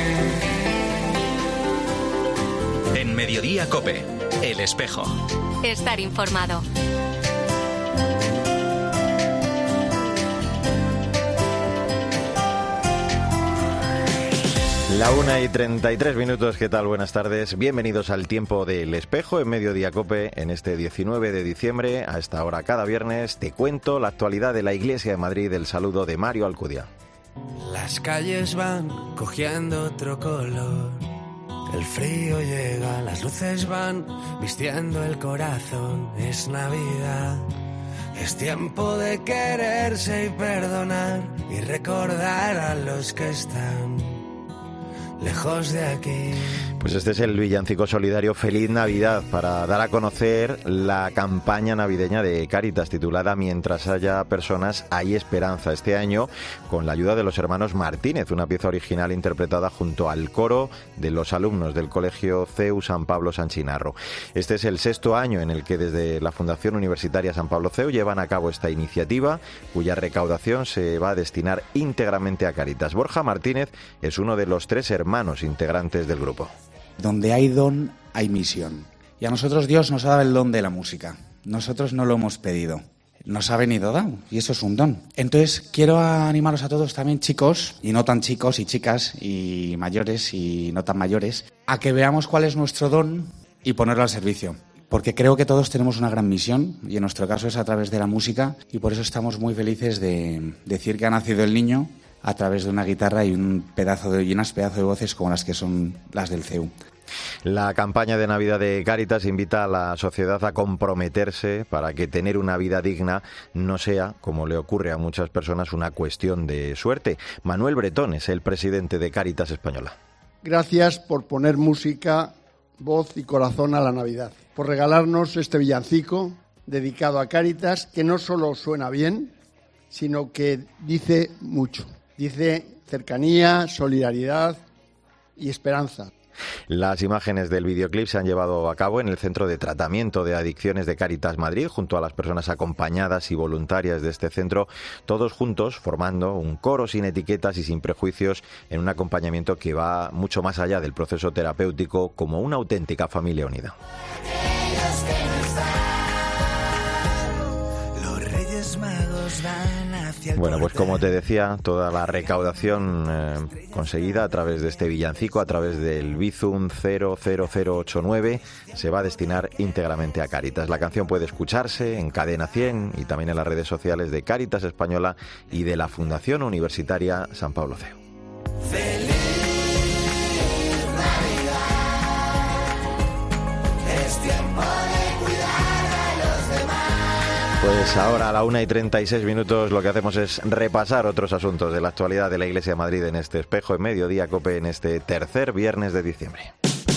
En Mediodía COPE, El Espejo. Estar informado. La 1:33, ¿qué tal? Buenas tardes. Bienvenidos al tiempo del Espejo en Mediodía COPE en este 19 de diciembre. A esta hora cada viernes te cuento la actualidad de la Iglesia de Madrid. El saludo de Mario Alcudia. Las calles van cogiendo otro color. El frío llega, las luces van vistiendo el corazón. Es Navidad. Es tiempo de quererse y perdonar y recordar a los que están lejos de aquí. Pues este es el villancico solidario Feliz Navidad para dar a conocer la campaña navideña de Cáritas titulada Mientras haya personas hay esperanza. Este año con la ayuda de los hermanos Martínez, una pieza original interpretada junto al coro de los alumnos del Colegio CEU San Pablo San Chinarro. Este es el 6º año en el que desde la Fundación Universitaria San Pablo CEU llevan a cabo esta iniciativa cuya recaudación se va a destinar íntegramente a Cáritas. Borja Martínez es uno de los 3 hermanos integrantes del grupo. Donde hay don, hay misión. Y a nosotros Dios nos ha dado el don de la música. Nosotros no lo hemos pedido. Nos ha venido dado, y eso es un don. Entonces, quiero animaros a todos también, chicos, y no tan chicos, y chicas, y mayores, y no tan mayores, a que veamos cuál es nuestro don y ponerlo al servicio. Porque creo que todos tenemos una gran misión, y en nuestro caso es a través de la música, y por eso estamos muy felices de decir que ha nacido el niño a través de una guitarra y unas pedazos de voces como las que son las del CEU. La campaña de Navidad de Cáritas invita a la sociedad a comprometerse para que tener una vida digna no sea, como le ocurre a muchas personas, una cuestión de suerte. Manuel Bretón es el presidente de Cáritas Española. Gracias por poner música, voz y corazón a la Navidad, por regalarnos este villancico dedicado a Cáritas que no solo suena bien, sino que dice mucho. Dice cercanía, solidaridad y esperanza. Las imágenes del videoclip se han llevado a cabo en el Centro de Tratamiento de Adicciones de Cáritas Madrid, junto a las personas acompañadas y voluntarias de este centro, todos juntos formando un coro sin etiquetas y sin prejuicios en un acompañamiento que va mucho más allá del proceso terapéutico, como una auténtica familia unida. Los Reyes Magos van hacia el Bueno, pues como te decía, toda la recaudación conseguida a través de este villancico, a través del Bizum 00089, se va a destinar íntegramente a Cáritas. La canción puede escucharse en Cadena 100 y también en las redes sociales de Cáritas Española y de la Fundación Universitaria San Pablo CEU. Feliz Navidad. Es tiempo de cuidar a los demás. Pues ahora a la 1:36 lo que hacemos es repasar otros asuntos de la actualidad de la Iglesia de Madrid en este Espejo en Mediodía COPE en este tercer viernes de diciembre.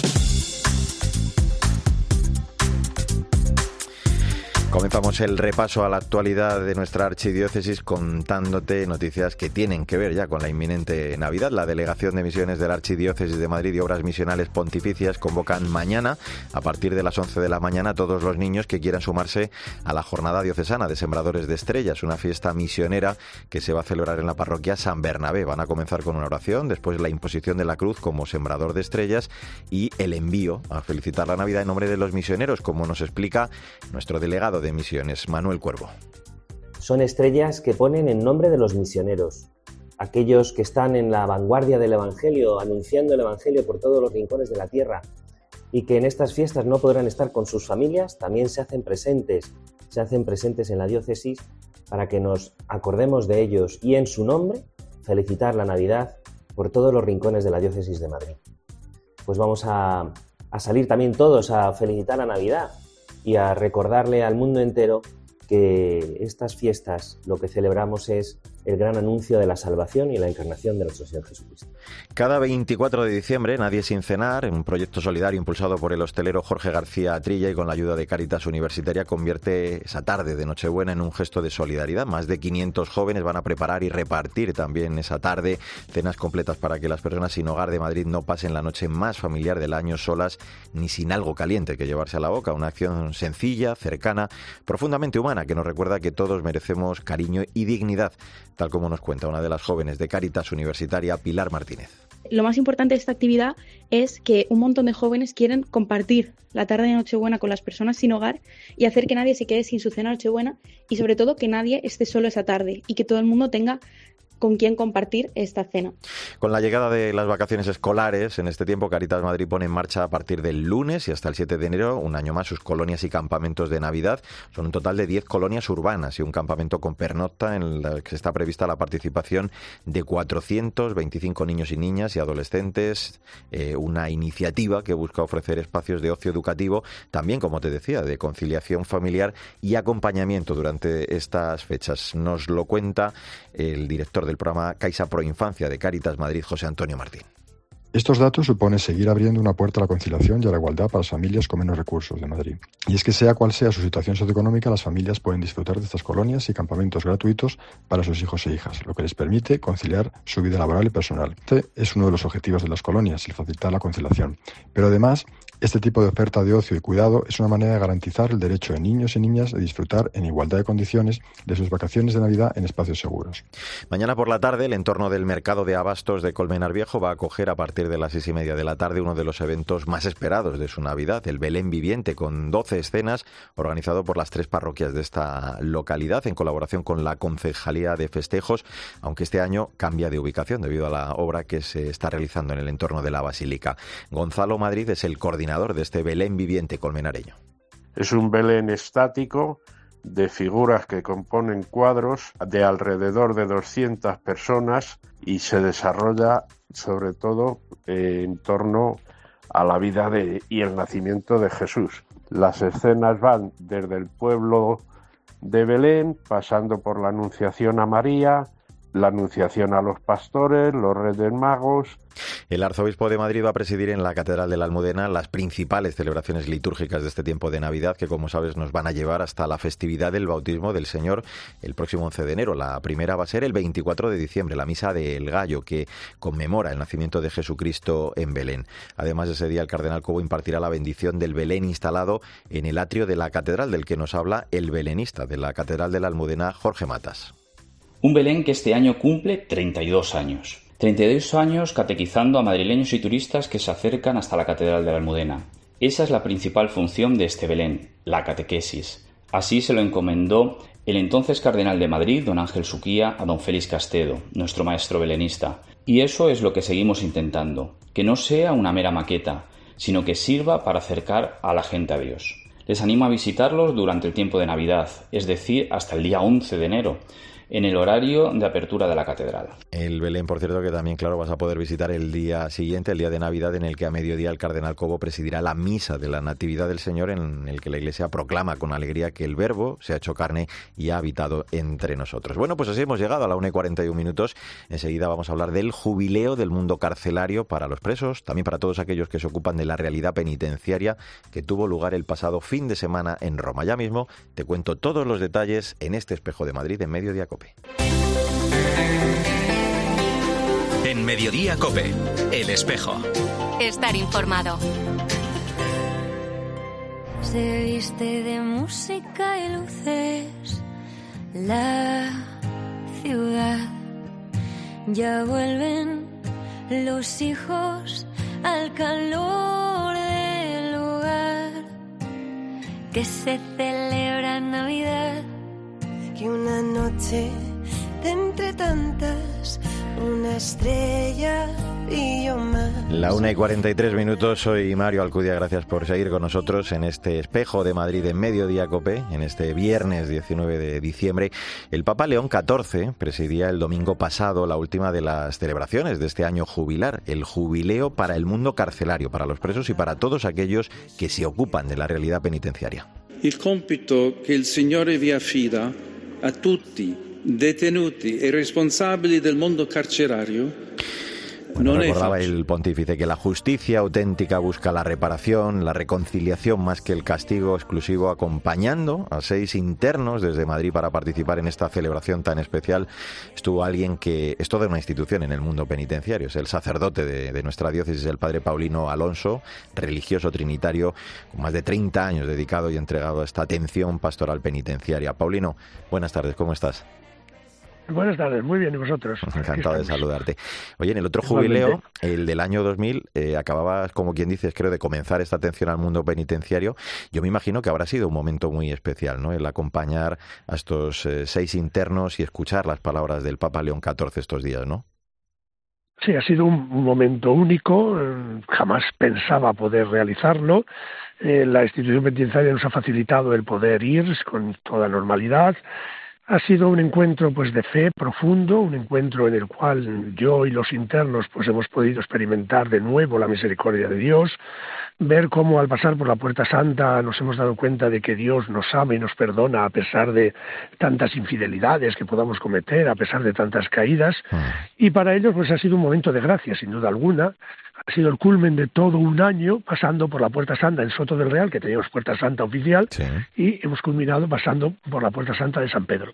Comenzamos el repaso a la actualidad de nuestra archidiócesis contándote noticias que tienen que ver ya con la inminente Navidad. La Delegación de Misiones de la Archidiócesis de Madrid y Obras Misionales Pontificias convocan mañana, a partir de las 11 de la mañana, a todos los niños que quieran sumarse a la Jornada Diocesana de Sembradores de Estrellas, una fiesta misionera que se va a celebrar en la parroquia San Bernabé. Van a comenzar con una oración, después la imposición de la cruz como sembrador de estrellas y el envío a felicitar la Navidad en nombre de los misioneros, como nos explica nuestro delegado de Misiones, Manuel Cuervo. Son estrellas que ponen en nombre de los misioneros, aquellos que están en la vanguardia del Evangelio, anunciando el Evangelio por todos los rincones de la tierra y que en estas fiestas no podrán estar con sus familias, también se hacen presentes en la diócesis para que nos acordemos de ellos y en su nombre felicitar la Navidad por todos los rincones de la diócesis de Madrid. Pues vamos a salir también todos a felicitar la Navidad y a recordarle al mundo entero que estas fiestas lo que celebramos es el gran anuncio de la salvación y la encarnación de nuestro Señor Jesucristo. Cada 24 de diciembre, Nadie sin cenar, un proyecto solidario impulsado por el hostelero Jorge García Atrilla y con la ayuda de Cáritas Universitaria, convierte esa tarde de Nochebuena en un gesto de solidaridad. Más de 500 jóvenes van a preparar y repartir también esa tarde cenas completas para que las personas sin hogar de Madrid no pasen la noche más familiar del año solas ni sin algo caliente que llevarse a la boca. Una acción sencilla, cercana, profundamente humana, que nos recuerda que todos merecemos cariño y dignidad, tal como nos cuenta una de las jóvenes de Cáritas Universitaria, Pilar Martínez. lo más importante de esta actividad es que un montón de jóvenes quieren compartir la tarde de Nochebuena con las personas sin hogar y hacer que nadie se quede sin su cena de Nochebuena y sobre todo que nadie esté solo esa tarde y que todo el mundo tenga con quién compartir esta cena. Con la llegada de las vacaciones escolares, en este tiempo Cáritas Madrid pone en marcha a partir del lunes y hasta el 7 de enero, un año más, sus colonias y campamentos de Navidad. Son un total de 10 colonias urbanas y un campamento con pernocta en el que está prevista la participación de 425 niños y niñas y adolescentes. Una iniciativa que busca ofrecer espacios de ocio educativo, también, como te decía, de conciliación familiar y acompañamiento durante estas fechas. Nos lo cuenta el director del programa Caixa Pro Infancia de Cáritas Madrid, José Antonio Martín. Estos datos suponen seguir abriendo una puerta a la conciliación y a la igualdad para las familias con menos recursos de Madrid. Y es que sea cual sea su situación socioeconómica, las familias pueden disfrutar de estas colonias y campamentos gratuitos para sus hijos e hijas, lo que les permite conciliar su vida laboral y personal. Este es uno de los objetivos de las colonias, el facilitar la conciliación. Pero además, este tipo de oferta de ocio y cuidado es una manera de garantizar el derecho de niños y niñas de disfrutar en igualdad de condiciones de sus vacaciones de Navidad en espacios seguros. Mañana por la tarde, el entorno del mercado de abastos de Colmenar Viejo va a acoger a partir de las 6:30 de la tarde uno de los eventos más esperados de su Navidad, el Belén Viviente, con 12 escenas, organizado por las 3 parroquias de esta localidad en colaboración con la Concejalía de Festejos, aunque este año cambia de ubicación debido a la obra que se está realizando en el entorno de la Basílica. Gonzalo Madrid es el coordinador de este Belén Viviente colmenareño. Es un Belén estático de figuras que componen cuadros de alrededor de 200 personas y se desarrolla sobre todo en torno a la vida y el nacimiento de Jesús. Las escenas van desde el pueblo de Belén, pasando por la Anunciación a María, la Anunciación a los pastores, los Reyes Magos. El arzobispo de Madrid va a presidir en la Catedral de la Almudena las principales celebraciones litúrgicas de este tiempo de Navidad, que, como sabes, nos van a llevar hasta la festividad del bautismo del Señor el próximo 11 de enero. La primera va a ser el 24 de diciembre, la Misa del Gallo, que conmemora el nacimiento de Jesucristo en Belén. Además, ese día el cardenal Cobo impartirá la bendición del Belén instalado en el atrio de la catedral, del que nos habla el belenista de la Catedral de la Almudena, Jorge Matas. Un Belén que este año cumple 32 años. 32 años catequizando a madrileños y turistas que se acercan hasta la Catedral de la Almudena. Esa es la principal función de este Belén, la catequesis. Así se lo encomendó el entonces cardenal de Madrid, don Ángel Suquía, a don Félix Castedo, nuestro maestro belenista. Y eso es lo que seguimos intentando, que no sea una mera maqueta, sino que sirva para acercar a la gente a Dios. Les animo a visitarlos durante el tiempo de Navidad, es decir, hasta el día 11 de enero, en el horario de apertura de la catedral. El Belén, por cierto, que también, claro, vas a poder visitar el día siguiente, el día de Navidad, en el que a mediodía el cardenal Cobo presidirá la misa de la Natividad del Señor, en el que la Iglesia proclama con alegría que el Verbo se ha hecho carne y ha habitado entre nosotros. Bueno, pues así hemos llegado a la 1:41. Enseguida vamos a hablar del jubileo del mundo carcelario para los presos, también para todos aquellos que se ocupan de la realidad penitenciaria, que tuvo lugar el pasado fin de semana en Roma. Ya mismo te cuento todos los detalles en este Espejo de Madrid en Mediodía COPE. En Mediodía COPE, El Espejo. Estar informado. Se viste de música y luces la ciudad. Ya vuelven los hijos al calor del hogar. Que se celebra Navidad. Que una noche de entre tantas, una estrella brilló más. La 1:43. Soy Mario Alcudia. Gracias por seguir con nosotros en este Espejo de Madrid en Mediodía COPE, en este viernes 19 de diciembre. El Papa León XIV presidía el domingo pasado la última de las celebraciones de este año jubilar, el jubileo para el mundo carcelario, para los presos y para todos aquellos que se ocupan de la realidad penitenciaria. Il compito che il Signore vi affida a tutti detenuti e responsabili del mondo carcerario. Bueno, recordaba el pontífice que la justicia auténtica busca la reparación, la reconciliación más que el castigo exclusivo, acompañando a 6 internos desde Madrid para participar en esta celebración tan especial. Estuvo alguien que es toda una institución en el mundo penitenciario, es el sacerdote de nuestra diócesis, el padre Paulino Alonso, religioso trinitario, con más de 30 años dedicado y entregado a esta atención pastoral penitenciaria. Paulino, buenas tardes, ¿cómo estás? Buenas tardes, muy bien, ¿y vosotros? Encantado de saludarte. Oye, en el otro jubileo, el del año 2000, acababas, como quien dices, creo, de comenzar esta atención al mundo penitenciario. Yo me imagino que habrá sido un momento muy especial, ¿no? El acompañar a estos 6 internos y escuchar las palabras del Papa León XIV estos días, ¿no? Sí, ha sido un momento único, jamás pensaba poder realizarlo. La institución penitenciaria nos ha facilitado el poder ir con toda normalidad. Ha sido un encuentro pues de fe profundo, un encuentro en el cual yo y los internos pues hemos podido experimentar de nuevo la misericordia de Dios, ver cómo al pasar por la Puerta Santa nos hemos dado cuenta de que Dios nos ama y nos perdona a pesar de tantas infidelidades que podamos cometer, a pesar de tantas caídas, y para ellos pues ha sido un momento de gracia, sin duda alguna. Ha sido el culmen de todo un año pasando por la Puerta Santa en Soto del Real, que teníamos Puerta Santa oficial, y hemos culminado pasando por la Puerta Santa de San Pedro.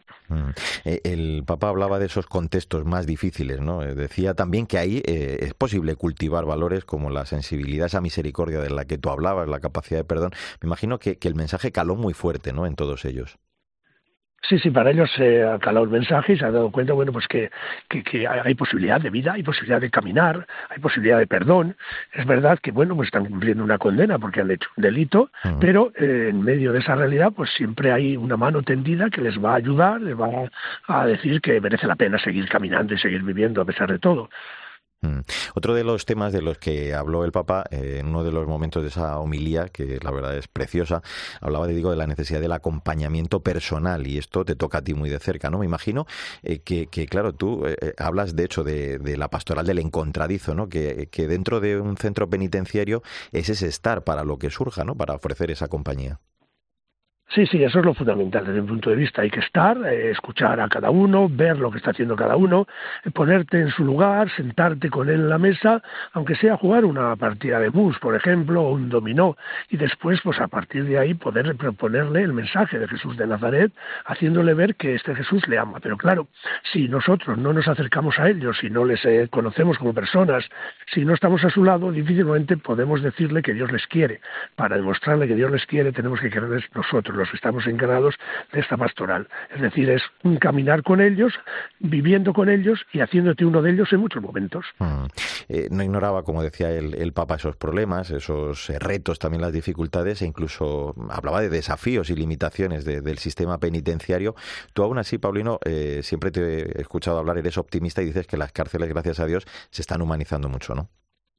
El Papa hablaba de esos contextos más difíciles, ¿no? Decía también que ahí es posible cultivar valores como la sensibilidad, esa misericordia de la que tú hablabas, la capacidad de perdón. Me imagino que el mensaje caló muy fuerte, ¿no?, en todos ellos. Sí, para ellos se ha calado el mensaje y se ha dado cuenta, bueno, pues que hay posibilidad de vida, hay posibilidad de caminar, hay posibilidad de perdón. Es verdad que, bueno, pues están cumpliendo una condena porque han hecho un delito, pero en medio de esa realidad, pues siempre hay una mano tendida que les va a ayudar, les va a decir que merece la pena seguir caminando y seguir viviendo a pesar de todo. Otro de los temas de los que habló el Papa en uno de los momentos de esa homilía, que la verdad es preciosa, hablaba de la necesidad del acompañamiento personal, y esto te toca a ti muy de cerca, ¿no? Me imagino que claro, tú hablas de hecho de la pastoral del encontradizo, ¿no? Que dentro de un centro penitenciario es ese estar para lo que surja, ¿no? Para ofrecer esa compañía. Sí, eso es lo fundamental desde mi punto de vista. Hay que estar, escuchar a cada uno, ver lo que está haciendo cada uno, ponerte en su lugar, sentarte con él en la mesa, aunque sea jugar una partida de mus, por ejemplo, o un dominó, y después, pues a partir de ahí, poder proponerle el mensaje de Jesús de Nazaret, haciéndole ver que este Jesús le ama. Pero claro, si nosotros no nos acercamos a ellos, si no les conocemos como personas, si no estamos a su lado, difícilmente podemos decirle que Dios les quiere. Para demostrarle que Dios les quiere, tenemos que quererles nosotros, los que estamos encargados de esta pastoral. Es decir, es un caminar con ellos, viviendo con ellos y haciéndote uno de ellos en muchos momentos. No ignoraba, como decía el Papa, esos problemas, esos retos, también las dificultades, e incluso hablaba de desafíos y limitaciones del sistema penitenciario. Tú aún así, Paulino, siempre te he escuchado hablar, eres optimista y dices que las cárceles, gracias a Dios, se están humanizando mucho, ¿no?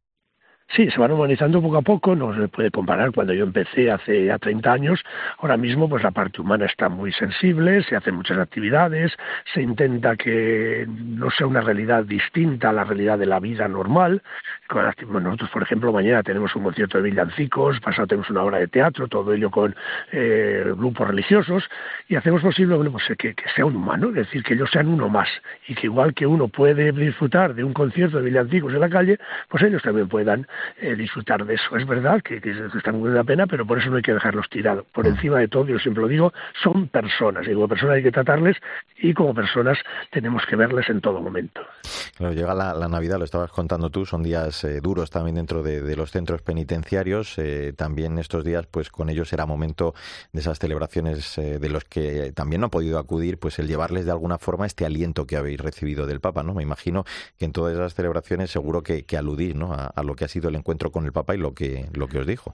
Sí, se van humanizando poco a poco, no se puede comparar cuando yo empecé hace ya 30 años, ahora mismo pues la parte humana está muy sensible, se hacen muchas actividades, se intenta que no sea una realidad distinta a la realidad de la vida normal. Nosotros, por ejemplo, mañana tenemos un concierto de villancicos, pasado tenemos una obra de teatro, todo ello con grupos religiosos, y hacemos posible pues, que sea un humano, es decir, que ellos sean uno más, y que igual que uno puede disfrutar de un concierto de villancicos en la calle, pues ellos también puedan disfrutar de eso. Es verdad que están muy de la pena, pero por eso no hay que dejarlos tirados. Por encima de todo, yo siempre lo digo, son personas, y como personas hay que tratarles, y como personas tenemos que verles en todo momento. Claro, llega la Navidad, lo estabas contando tú, son días duros también dentro de los centros penitenciarios. También estos días, pues con ellos será momento de esas celebraciones de los que también no han podido acudir, pues el llevarles de alguna forma este aliento que habéis recibido del Papa, ¿no? Me imagino que en todas esas celebraciones seguro que aludís, ¿no?, a lo que ha sido el encuentro con el Papa y lo que os dijo.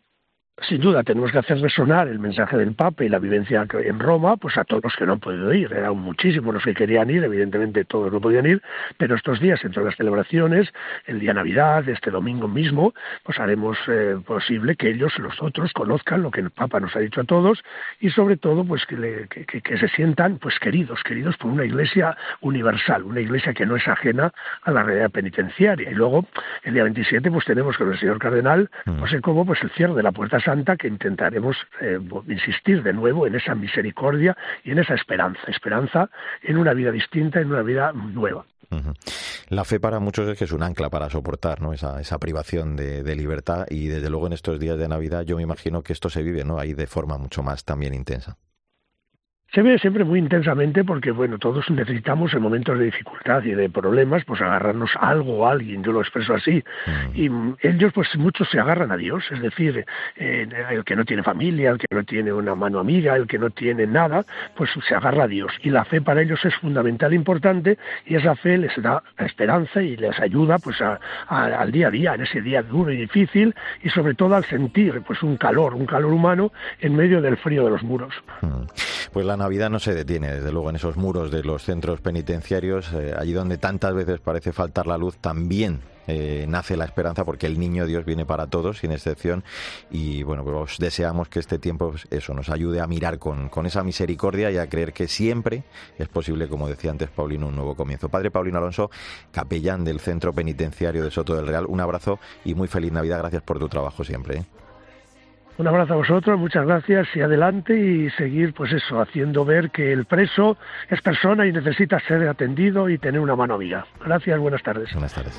Sin duda, tenemos que hacer resonar el mensaje del Papa y la vivencia en Roma, pues a todos los que no han podido ir. Eran muchísimos los que querían ir, evidentemente todos no podían ir, pero estos días, entre las celebraciones, el día Navidad, este domingo mismo, pues haremos posible que ellos, los otros, conozcan lo que el Papa nos ha dicho a todos y sobre todo, pues que se sientan pues queridos por una Iglesia universal, una Iglesia que no es ajena a la realidad penitenciaria. Y luego, el día 27, pues tenemos con el señor Cardenal, no sé cómo, pues el cierre de la Puerta Santa, que intentaremos insistir de nuevo en esa misericordia y en esa esperanza en una vida distinta, en una vida nueva. La fe para muchos es que es un ancla para soportar, ¿no?, esa privación de libertad, y desde luego en estos días de Navidad yo me imagino que esto se vive, ¿no?, ahí de forma mucho más también intensa. Se ve siempre muy intensamente porque, bueno, todos necesitamos en momentos de dificultad y de problemas, pues agarrarnos a algo o a alguien, yo lo expreso así. Y ellos, pues muchos se agarran a Dios, es decir, el que no tiene familia, el que no tiene una mano amiga, el que no tiene nada, pues se agarra a Dios. Y la fe para ellos es fundamental e importante, y esa fe les da esperanza y les ayuda pues al día a día, en ese día duro y difícil, y sobre todo al sentir pues un calor humano en medio del frío de los muros. Pues la Navidad no se detiene, desde luego, en esos muros de los centros penitenciarios, allí donde tantas veces parece faltar la luz, también nace la esperanza, porque el niño Dios viene para todos, sin excepción, y bueno, pues deseamos que este tiempo eso nos ayude a mirar con esa misericordia y a creer que siempre es posible, como decía antes Paulino, un nuevo comienzo. Padre Paulino Alonso, capellán del Centro Penitenciario de Soto del Real, un abrazo y muy feliz Navidad. Gracias por tu trabajo siempre. Un abrazo a vosotros, muchas gracias, y adelante, y seguir, pues eso, haciendo ver que el preso es persona y necesita ser atendido y tener una mano amiga. Gracias, buenas tardes. Buenas tardes.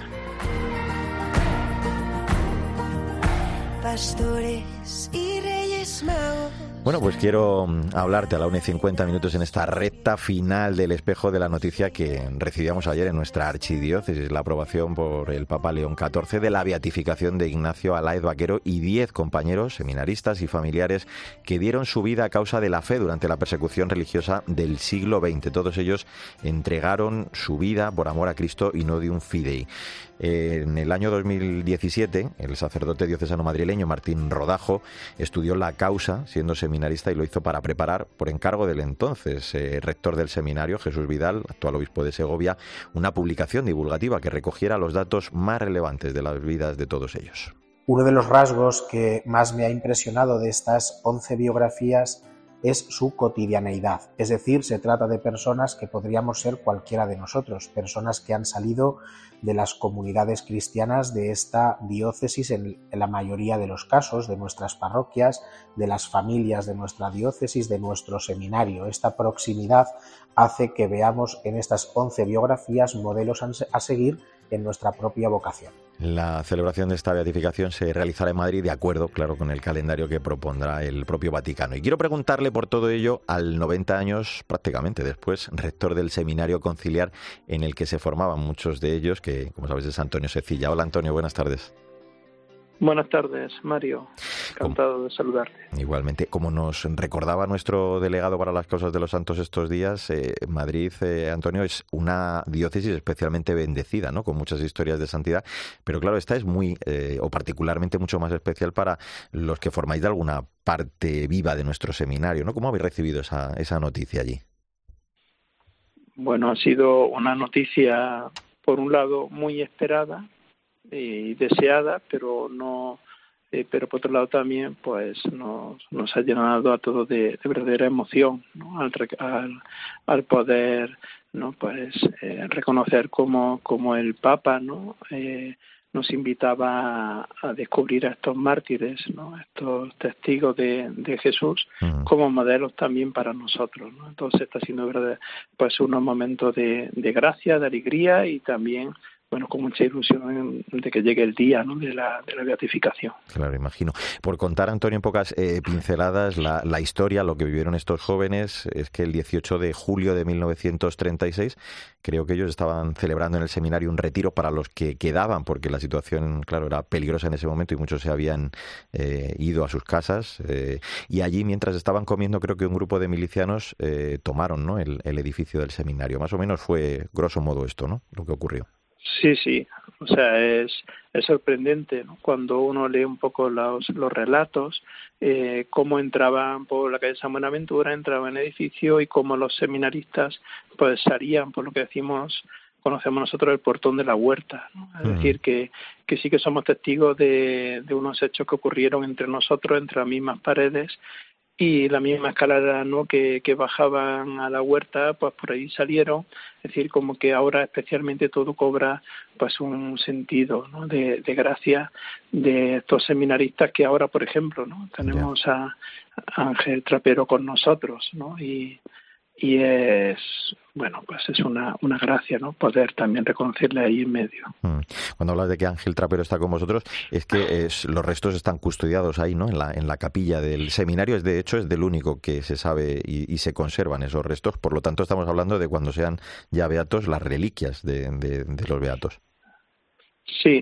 Pastores y Reyes Magos. Bueno, pues quiero hablarte a la 1:50 en esta recta final del espejo de la noticia que recibíamos ayer en nuestra archidiócesis, la aprobación por el Papa León XIV de la beatificación de Ignacio Alaez Vaquero y 10 compañeros, seminaristas y familiares que dieron su vida a causa de la fe durante la persecución religiosa del siglo XX. Todos ellos entregaron su vida por amor a Cristo y no de un fidei. En el año 2017, el sacerdote diocesano madrileño Martín Rodajo estudió la causa siendo seminarista y lo hizo para preparar, por encargo del entonces rector del seminario, Jesús Vidal, actual obispo de Segovia, una publicación divulgativa que recogiera los datos más relevantes de las vidas de todos ellos. Uno de los rasgos que más me ha impresionado de estas 11 biografías es su cotidianeidad, es decir, se trata de personas que podríamos ser cualquiera de nosotros, personas que han salido de las comunidades cristianas de esta diócesis en la mayoría de los casos, de nuestras parroquias, de las familias de nuestra diócesis, de nuestro seminario. Esta proximidad hace que veamos en estas 11 biografías modelos a seguir en nuestra propia vocación. La celebración de esta beatificación se realizará en Madrid de acuerdo, claro, con el calendario que propondrá el propio Vaticano. Y quiero preguntarle por todo ello al 90 años, prácticamente después, rector del Seminario Conciliar en el que se formaban muchos de ellos, que, como sabes, es Antonio Secilla. Hola, Antonio, buenas tardes. Buenas tardes, Mario. Encantado de saludarte. Igualmente, como nos recordaba nuestro delegado para las causas de los santos estos días, Madrid, Antonio, es una diócesis especialmente bendecida, ¿no? Con muchas historias de santidad, pero claro, esta es muy, o particularmente mucho más especial para los que formáis de alguna parte viva de nuestro seminario, ¿no? ¿Cómo habéis recibido esa noticia allí? Bueno, ha sido una noticia, por un lado, muy esperada y deseada, pero por otro lado también pues nos ha llenado a todos de verdadera emoción, ¿no? al poder, ¿no? Pues reconocer como el Papa, ¿no? Nos invitaba a descubrir a estos mártires, ¿no? Estos testigos de Jesús como modelos también para nosotros, ¿no? Entonces está siendo verdad, pues unos momentos de gracia, de alegría y también, bueno, con mucha ilusión de que llegue el día, ¿no? de la beatificación. Claro, imagino. Por contar, Antonio, en pocas pinceladas, la historia, lo que vivieron estos jóvenes, es que el 18 de julio de 1936, creo que ellos estaban celebrando en el seminario un retiro para los que quedaban, porque la situación, claro, era peligrosa en ese momento y muchos se habían ido a sus casas. Y allí, mientras estaban comiendo, creo que un grupo de milicianos tomaron, ¿no? el edificio del seminario. Más o menos fue, grosso modo, esto, ¿no? Lo que ocurrió. Sí, o sea, es sorprendente, ¿no? Cuando uno lee un poco los relatos, cómo entraban por la calle San Buenaventura, entraban en el edificio y cómo los seminaristas pues salían por lo que conocemos nosotros el portón de la huerta, ¿no? Es decir, que sí que somos testigos de unos hechos que ocurrieron entre nosotros, entre las mismas paredes, y la misma escalera, ¿no? que bajaban a la huerta, pues por ahí salieron. Es decir, como que ahora especialmente todo cobra pues un sentido, ¿no? de gracia de estos seminaristas que ahora, por ejemplo, ¿no? tenemos a Ángel Trapero con nosotros, ¿no? y y es, bueno, pues es una gracia, ¿no? Poder también reconocerle ahí en medio. Cuando hablas de que Ángel Trapero está con vosotros, es que los restos están custodiados ahí, ¿no? En la capilla del seminario, de hecho es del único que se sabe y se conservan esos restos, por lo tanto estamos hablando de cuando sean ya beatos, las reliquias de los beatos. Sí,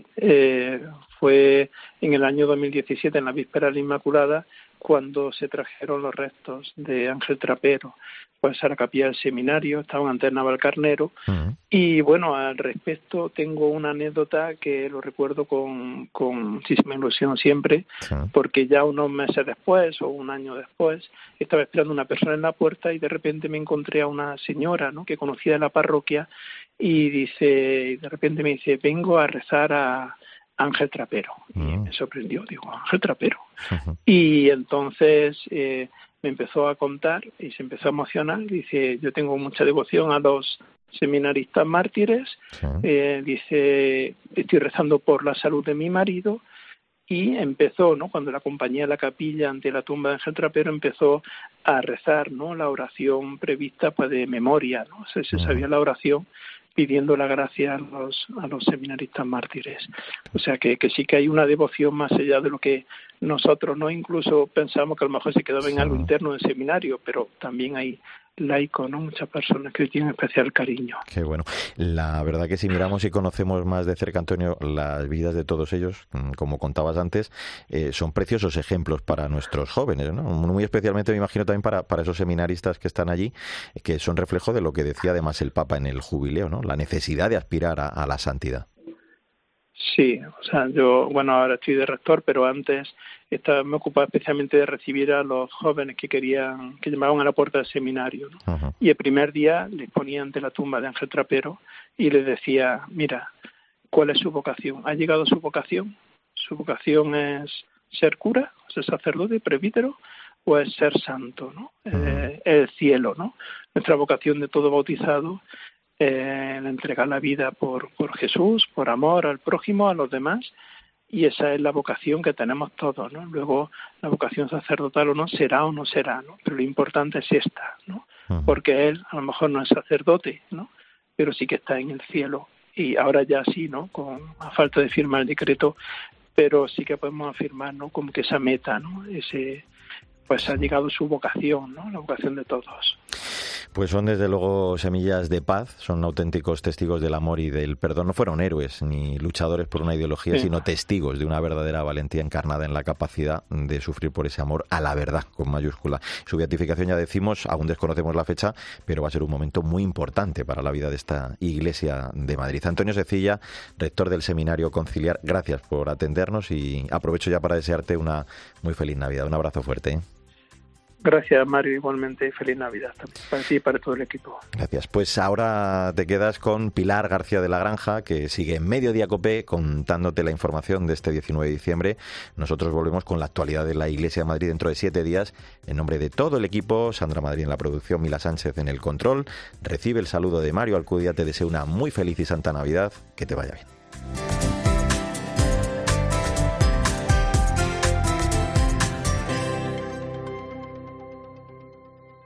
fue en el año 2017, en la víspera de la Inmaculada, cuando se trajeron los restos de Ángel Trapero pues a la capilla del seminario, estaban ante Navalcarnero. Y bueno, al respecto tengo una anécdota que lo recuerdo con muchísima ilusión siempre, porque ya unos meses después o un año después estaba esperando una persona en la puerta y de repente me encontré a una señora, ¿no?, que conocía de la parroquia, y de repente me dice: vengo a rezar a Ángel Trapero. Y me sorprendió, digo, Ángel Trapero. Y entonces me empezó a contar y se empezó a emocionar. Dice: yo tengo mucha devoción a los seminaristas mártires. Dice: estoy rezando por la salud de mi marido. Y empezó, ¿no?, cuando la acompañé a la capilla ante la tumba de Ángel Trapero, empezó a rezar, ¿no?, la oración prevista pues de memoria, ¿no? Se sabía la oración pidiendo la gracia a los seminaristas mártires. O sea que sí que hay una devoción más allá de lo que nosotros, ¿no?, incluso pensamos que a lo mejor se quedaba en algo interno del seminario, pero también hay laicos, ¿no?, muchas personas que tienen especial cariño. Qué bueno. La verdad que si miramos y conocemos más de cerca, Antonio, las vidas de todos ellos, como contabas antes, son preciosos ejemplos para nuestros jóvenes, ¿no? Muy especialmente me imagino también para esos seminaristas que están allí, que son reflejo de lo que decía además el Papa en el jubileo, ¿no?, la necesidad de aspirar a la santidad. Sí, o sea, yo, bueno, ahora estoy de rector, pero antes me ocupaba especialmente de recibir a los jóvenes que llamaban a la puerta del seminario, ¿no? Y el primer día les ponía ante la tumba de Ángel Trapero y les decía: mira, ¿cuál es su vocación? ¿Ha llegado su vocación? ¿Su vocación es ser cura, ser sacerdote, presbítero, o es ser santo, ¿no? El cielo, ¿no? Nuestra vocación de todo bautizado, el entregar la vida por Jesús, por amor al prójimo, a los demás, y esa es la vocación que tenemos todos, ¿no? Luego, la vocación sacerdotal o no será, ¿no? Pero lo importante es esta, ¿no? Porque él a lo mejor no es sacerdote, ¿no?, pero sí que está en el cielo, y ahora ya sí, ¿no?, a falta de firmar el decreto, pero sí que podemos afirmar, ¿no?, como que esa meta, ¿no?, pues ha llegado su vocación, ¿no?, la vocación de todos. Pues son desde luego semillas de paz, son auténticos testigos del amor y del perdón. No fueron héroes ni luchadores por una ideología, sino testigos de una verdadera valentía encarnada en la capacidad de sufrir por ese amor a la verdad, con mayúscula. Su beatificación, ya decimos, aún desconocemos la fecha, pero va a ser un momento muy importante para la vida de esta Iglesia de Madrid. Antonio Secilla, rector del Seminario Conciliar, gracias por atendernos y aprovecho ya para desearte una muy feliz Navidad. Un abrazo fuerte, ¿eh? Gracias, Mario, igualmente. Feliz Navidad también para ti y para todo el equipo. Gracias. Pues ahora te quedas con Pilar García de la Granja, que sigue en Mediodía COPE contándote la información de este 19 de diciembre. Nosotros volvemos con la actualidad de la Iglesia de Madrid dentro de 7 días. En nombre de todo el equipo, Sandra Madrid en la producción, Mila Sánchez en el control. Recibe el saludo de Mario Alcudia. Te deseo una muy feliz y santa Navidad. Que te vaya bien.